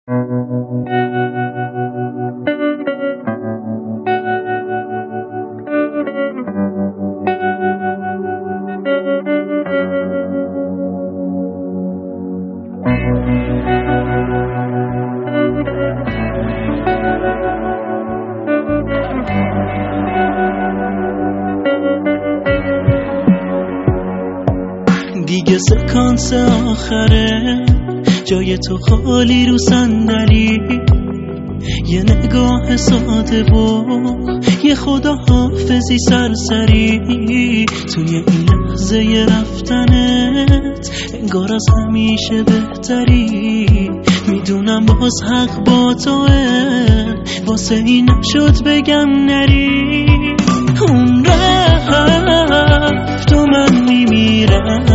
دیگه سکانس آخره، جای تو خالی رو صندلی، یه نگاه ساده و یه خداحافظی سرسری توی این لحظه رفتنت، انگار از همیشه بهتری. میدونم باز حق با توه، واسه این نشد بگم نری. اون رفت و من میمیرم،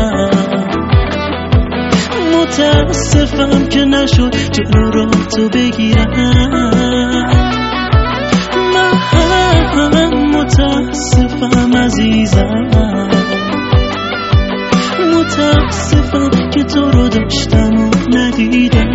متاسفم که نشد جلو را تو بگیرم. من متاسفم عزیزم، متاسفم که تو رو داشتم و ندیدم.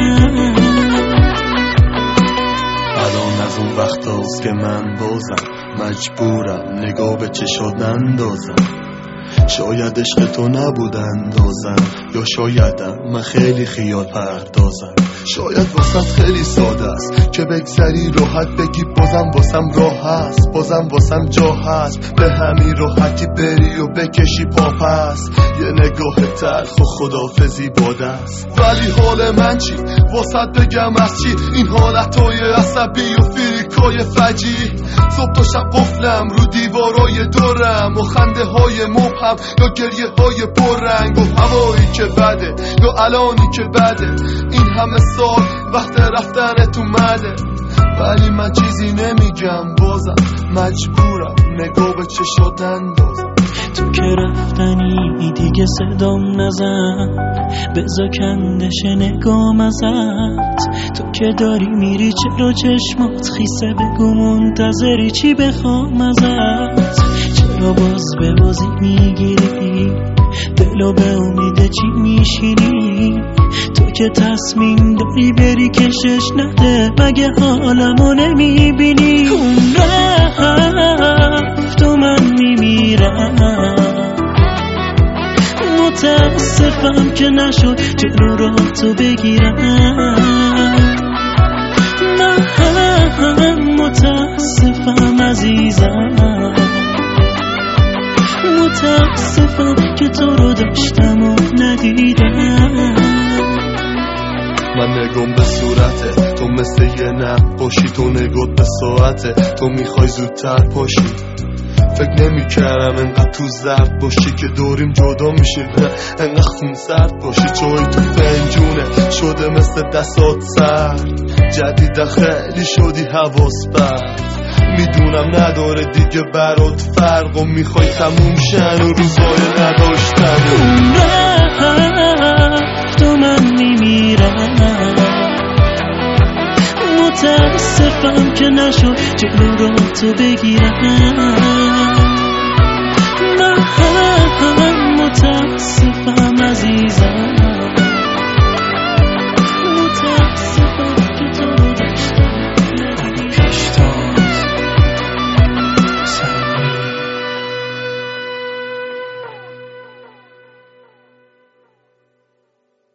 الان از اون وقت هاست که من بازم مجبورم نگاه به چشات اندازم. شاید عشق تو نبود اندازم، یا شایدم من خیلی خیال پردازم. شاید واسم خیلی ساده است که بگذری راحت بگی بازم واسم راه هست، بازم واسم جا هست، به همین راحتی بری و بکشی پاپس. یه نگاه تلخ و خدافزی باده است. ولی حال من چی؟ واسط بگم از چی؟ این حالتهای عصبی و فریکای فجی. صبح تا شب قفلم رو دیوارای دورم، و خنده های مبهم یا گریه های پررنگ، و هوایی که بده یا الانی که بده. این همه سال وقت رفتنت اومده، ولی من چیزی نمیگم، بازم مجبورم نگاه به چشات اندازم. تو که رفتنی دیگه صدام نزن، بزا کندش نگام ازت. تو که داری میری چرا چشمات خیسه؟ بگو منتظری چی بخوام ازت؟ چرا باز به بازی میگیری؟ دلو به امید چی میشینی؟ تو که تصمیم داری بری کشش نده، مگه حالمو نمیبینی؟ اون رفت و من میمیرم، متاسفم که نشد جلو را تو بگیرم. من متاسفم عزیزم، متاسفم که تو رو داشتم و ندیدم. من نگم به صورته تو مثل یه نقاشی، تو نگات به ساعته تو میخوای زودتر پاشی. فکر نمی کردم انقدر تو زرد باشی که دوریم جدا میشیم، انقدر خون سرد باشی. چای تو فنجونه شده مثل دستات سرد، جدیده خیلی شدی حواس پرد. میدونم نداره دیگه برات فرق، و میخوای تموم شن و روزای نداشتن. رفت و من میمیرم، متاسفم که نشد جلو را تو بگیرم.